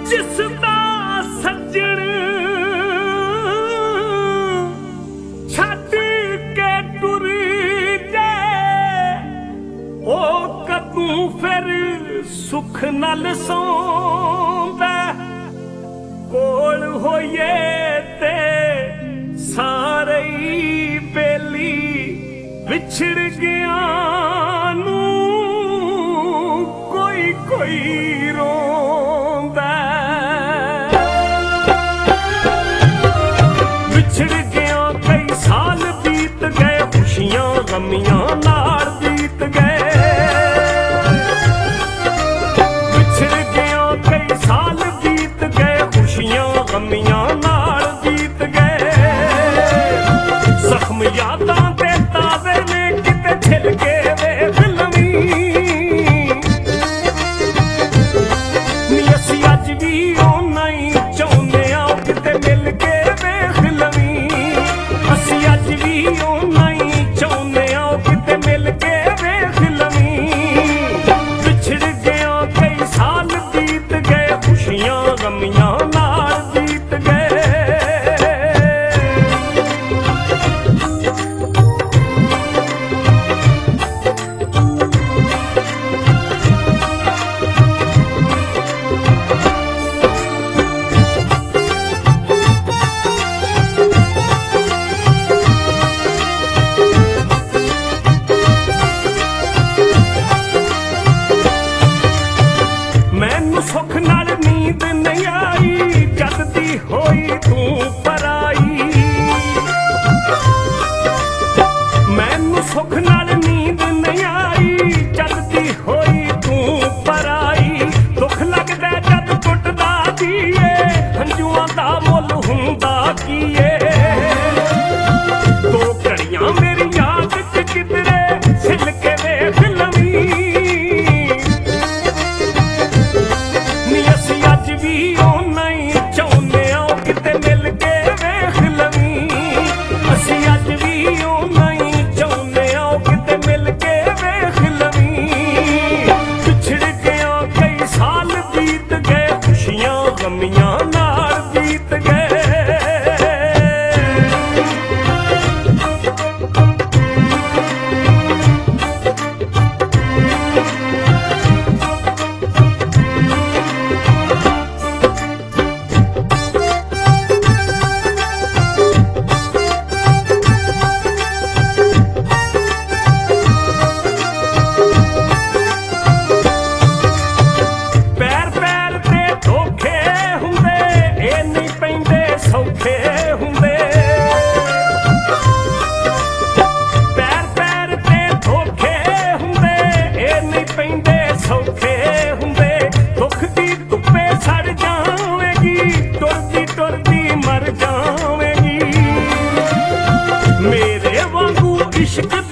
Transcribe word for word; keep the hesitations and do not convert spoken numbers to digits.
जिसदा सज्जण छड्ड के टुर जाए ओ कदूं फिर सुख नाल सौंदा कोल होइए ते सारे ही बेली विछड़ गया नू कोई कोई रोंदा विछड़ गया कई साल बीत गए खुशियां गमियां नाल बीत गए विछड़ गया कई साल बीत गए खुशियां गमियां नाल बीत गए जख्म यादां ते ताज़े ने किते छिल के वे फिल्मी नी असी अज भी ओना ही चाहुंदे आ किते मिल के वे फिल्मी असी अज भी ओना ही चाहुंदे आ किते मिल के वे फिल्मी विछड़ गया कई साल बीत गए खुशियां गमियां नाल बीत गए मैनू सुख नाल नींद नहीं आई जद दी होई तू पराई मैनू सुख नाल नींद नहीं आई जद दी होई तू पराई दुख लगदा जद टुटदा जीए हंजुआं दा मुल हुंदा कीए दो घड़ियां मेरी याद च किधरे सिल के वे फिल्मी असी अज भी ओना ही चाहुंदे आ किते मिल के वेख लवीं असी अज भी ओना ही चाहुंदे आ किते मिल के वेख लवीं पिछड़ गया कई साल बीत गए खुशियां गमियां नाल बीत गए इश्क